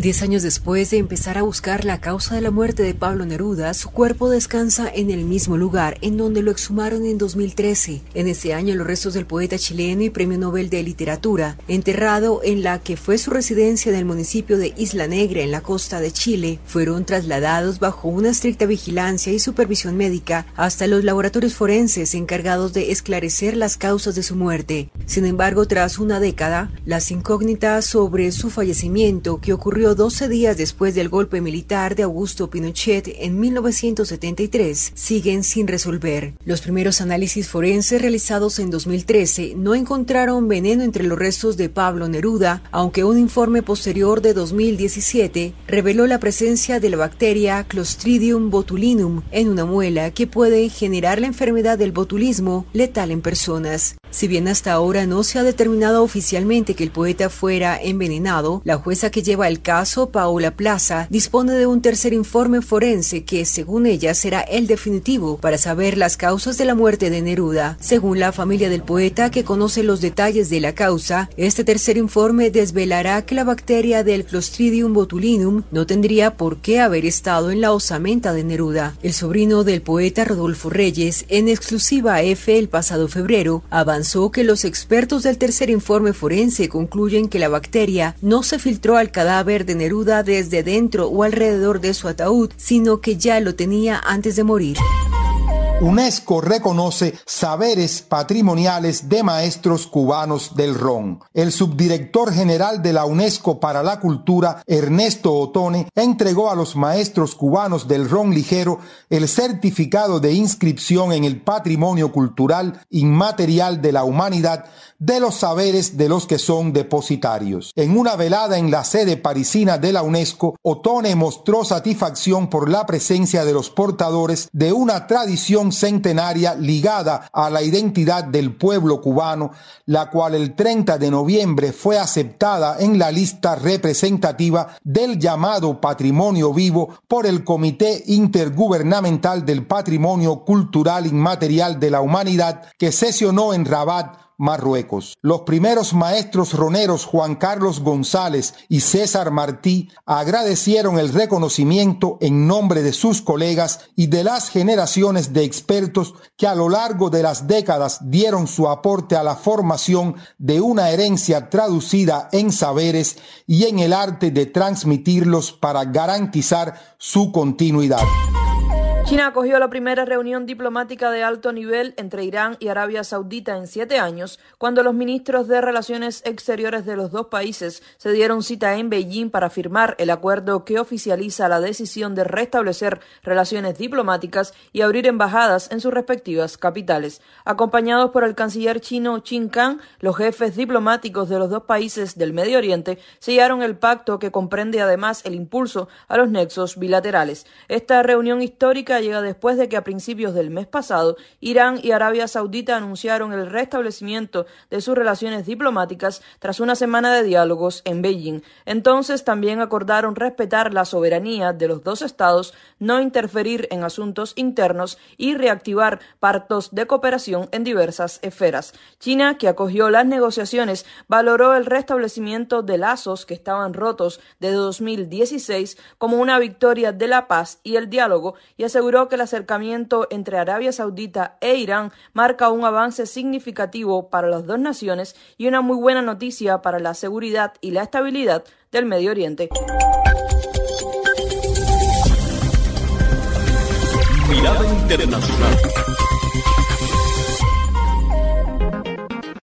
10 años después de empezar a buscar la causa de la muerte de Pablo Neruda, su cuerpo descansa en el mismo lugar en donde lo exhumaron en 2013. En ese año, los restos del poeta chileno y Premio Nobel de Literatura, enterrado en la que fue su residencia en el municipio de Isla Negra, en la costa de Chile, fueron trasladados bajo una estricta vigilancia y supervisión médica hasta los laboratorios forenses encargados de esclarecer las causas de su muerte. Sin embargo, tras una década, las incógnitas sobre su fallecimiento, que ocurrió 12 días después del golpe militar de Augusto Pinochet en 1973, siguen sin resolver. Los primeros análisis forenses realizados en 2013 no encontraron veneno entre los restos de Pablo Neruda, aunque un informe posterior de 2017 reveló la presencia de la bacteria Clostridium botulinum en una muela que puede generar la enfermedad del botulismo letal en personas. Si bien hasta ahora no se ha determinado oficialmente que el poeta fuera envenenado, la jueza que lleva el caso, Paola Plaza, dispone de un tercer informe forense que, según ella, será el definitivo para saber las causas de la muerte de Neruda. Según la familia del poeta, que conoce los detalles de la causa, este tercer informe desvelará que la bacteria del Clostridium botulinum no tendría por qué haber estado en la osamenta de Neruda. El sobrino del poeta, Rodolfo Reyes, en exclusiva a EFE el pasado febrero, avanzó que los expertos del tercer informe forense concluyen que la bacteria no se filtró al cadáver de Neruda desde dentro o alrededor de su ataúd, sino que ya lo tenía antes de morir. UNESCO reconoce saberes patrimoniales de maestros cubanos del ron. El subdirector general de la UNESCO para la Cultura, Ernesto Otone, entregó a los maestros cubanos del ron ligero el certificado de inscripción en el patrimonio cultural inmaterial de la humanidad de los saberes de los que son depositarios. En una velada en la sede parisina de la UNESCO, Otone mostró satisfacción por la presencia de los portadores de una tradición centenaria ligada a la identidad del pueblo cubano, la cual el 30 de noviembre fue aceptada en la lista representativa del llamado Patrimonio Vivo por el Comité Intergubernamental del Patrimonio Cultural Inmaterial de la Humanidad, que sesionó en Rabat, Marruecos. Los primeros maestros roneros Juan Carlos González y César Martí agradecieron el reconocimiento en nombre de sus colegas y de las generaciones de expertos que a lo largo de las décadas dieron su aporte a la formación de una herencia traducida en saberes y en el arte de transmitirlos para garantizar su continuidad. China acogió la primera reunión diplomática de alto nivel entre Irán y Arabia Saudita en 7 años, cuando los ministros de Relaciones Exteriores de los dos países se dieron cita en Beijing para firmar el acuerdo que oficializa la decisión de restablecer relaciones diplomáticas y abrir embajadas en sus respectivas capitales. Acompañados por el canciller chino Qin Gang, los jefes diplomáticos de los dos países del Medio Oriente sellaron el pacto que comprende además el impulso a los nexos bilaterales. Esta reunión histórica llega después de que a principios del mes pasado Irán y Arabia Saudita anunciaron el restablecimiento de sus relaciones diplomáticas tras una semana de diálogos en Beijing. Entonces también acordaron respetar la soberanía de los dos estados, no interferir en asuntos internos y reactivar pactos de cooperación en diversas esferas. China, que acogió las negociaciones, valoró el restablecimiento de lazos que estaban rotos desde 2016 como una victoria de la paz y el diálogo y aseguró que el acercamiento entre Arabia Saudita e Irán marca un avance significativo para las dos naciones y una muy buena noticia para la seguridad y la estabilidad del Medio Oriente. Mirada internacional.